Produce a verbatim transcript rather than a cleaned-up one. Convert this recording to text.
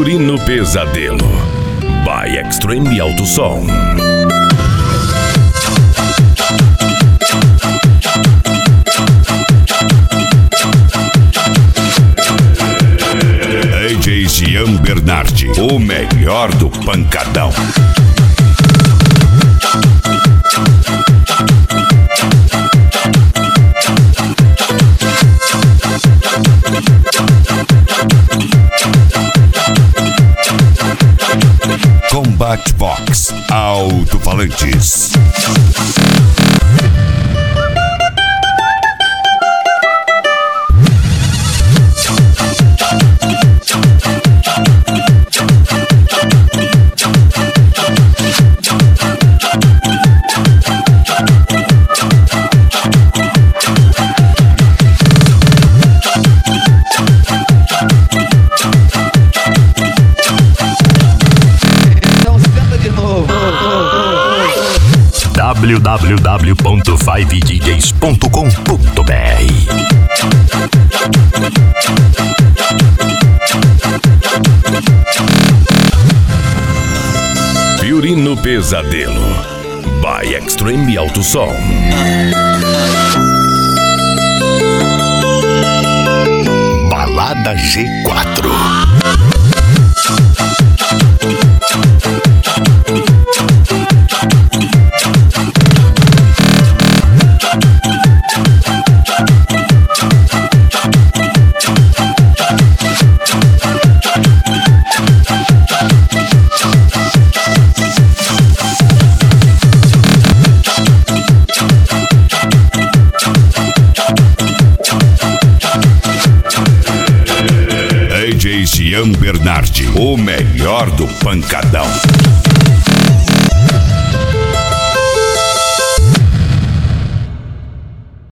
Violino Pesadelo by Extreme Alto Som. D J Gian Bernardi, o melhor do pancadão. Combat Box Alto-Falantes. w w w ponto five d js ponto com ponto b r. Violino Pesadelo by Extreme Alto Som. Balada G quatro. D J Gian Bernardi, o melhor do pancadão.